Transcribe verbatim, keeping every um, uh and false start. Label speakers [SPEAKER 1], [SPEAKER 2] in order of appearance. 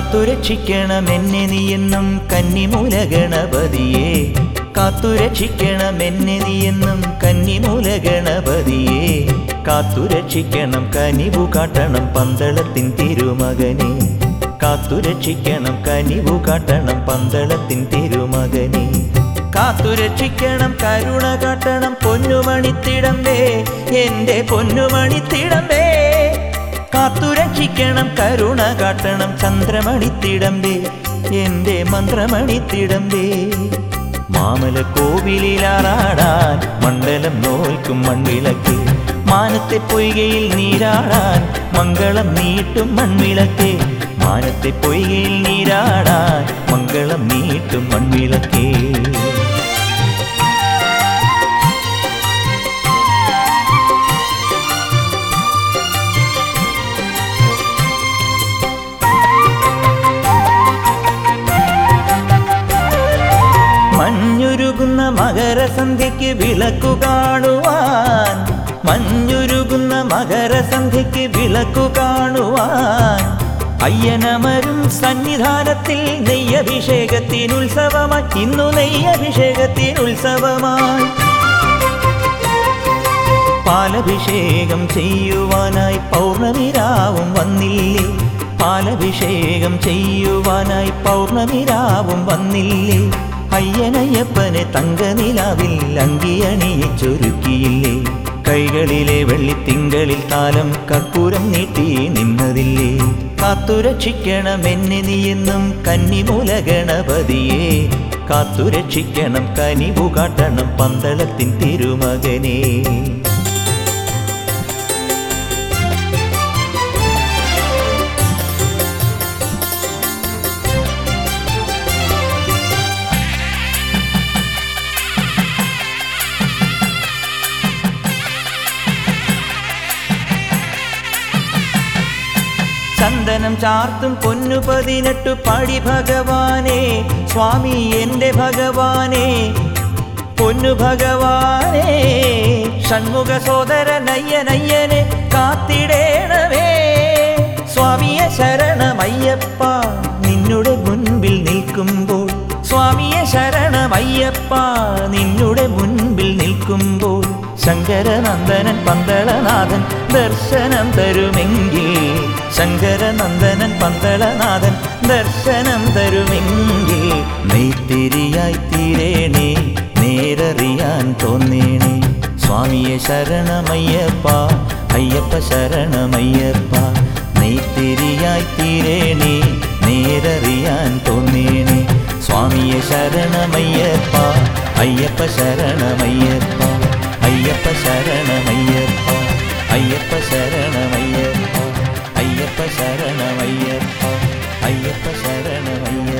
[SPEAKER 1] കാത്തുരക്ഷിക്കണമെന്നെ നീയെന്നും കന്നിമൂല ഗണപതിയേ, കാത്തുരക്ഷിക്കണമെന്നെ നീയെന്നും കന്നിമൂല ഗണപതിയേ, കാത്തുരക്ഷിക്കണം കനിവു കാട്ടണം പന്തളത്തിൻ തിരുമകനെ, കാത്തുരക്ഷിക്കണം കനിവു കാട്ടണം പന്തളത്തിൻ തിരുമകനെ, കാത്തുരക്ഷിക്കണം കരുണ കാട്ടണം പൊന്നുമണിത്തിടമ്പേ, എൻ്റെ പൊന്നുമണിത്തിടമ്പേ, കാത്തുരക്ഷിക്കണം കരുണ കാട്ടണം ചന്ദ്രമണിത്തിടമ്പേ, എൻ്റെ മന്ത്രമണിത്തിടമ്പേ. മാമല കോവിലിലാറാടാൻ മണ്ഡലം നോൽക്കും മൺവിളക്കേ, മാനത്തെ പൊയ്കയിൽ നീരാടാൻ മംഗളം നീട്ടും മൺവിളക്കേ, മാനത്തെ പൊയ്കയിൽ നീരാടാൻ മംഗളം നീട്ടും മൺവിളക്കേ. മഞ്ഞുരുകുന്ന മകരസന്ധ്യയ്ക്ക് വിളക്കു കാണുവാൻ, മഞ്ഞുരുകുന്ന മകരസന്ധ്യയ്ക്ക് വിളക്കു കാണുവാൻ, അയ്യനമരും സന്നിധാനത്തിൽ നെയ്യഭിഷേകത്തിനുത്സവമായി, ഇന്നു നെയ്യഭിഷേകത്തിനുത്സവമായി. പാലഭിഷേകം ചെയ്യുവാനായി പൗർണമിരാവും വന്നില്ലേ, പാലഭിഷേകം ചെയ്യുവാനായി പൗർണമിരാവും വന്നില്ലേ, അയ്യനയ്യപ്പനെ തങ്കനിലാവിൽ അങ്കിയണിയിച്ചൊരുക്കിയില്ലേ, കൈകളിലെ വെള്ളിത്തിങ്കളിൽ താലം കർപ്പൂരം നീട്ടി നിന്നതില്ലേ, കാത്തുരക്ഷിക്കണമെന്നെ നീയെന്നും കന്നിമൂല ഗണപതിയേ, കാത്തുരക്ഷിക്കണം കനിവു കാട്ടണം പന്തളത്തിൻ തിരുമകനെ. ചന്ദനം ചാർത്തും പൊന്നു പതിനെട്ടു പടി ഭഗവാനെ, സ്വാമി എൻ്റെ ഭഗവാനെ, പൊന്നു ഭഗവാനെ, ഷൺമുഖ സോദരനയ്യനയ്യനെ കാത്തിടേണമേ, സ്വാമിയെ ശരണമയ്യപ്പ നിന്നുടെ മുൻപിൽ നിൽക്കുമ്പോൾ, സ്വാമിയെ ശരണമയ്യപ്പ നിന്നുടെ മുൻപിൽ നിൽക്കുമ്പോൾ, ശങ്കരനന്ദനൻ പന്തളനാഥൻ ദർശനം തരുമെങ്കിൽ, ശങ്കരനന്ദനൻ പന്തളനാഥൻ ദർശനം തരുമെങ്കിൽ, നെയ്ത്തിരിയായി തീരേണേ നേരറിയാൻ തോന്നേണേ, സ്വാമിയെ ശരണമയ്യപ്പ അയ്യപ്പ ശരണമയ്യപ്പ, നെയ്ത്തിരിയായി തീരേണേ നേരറിയാൻ തോന്നേണേ, സ്വാമിയെ ശരണമയ്യപ്പ അയ്യപ്പ ശരണമയ്യപ്പ, അയ്യപ്പ ശരണമയ്യപ്പ അയ്യപ്പ ശരണമയ്യപ്പ, അയ്യപ്പ ശരണമയ്യപ്പ അയ്യപ്പ ശരണമയ്യപ്പ.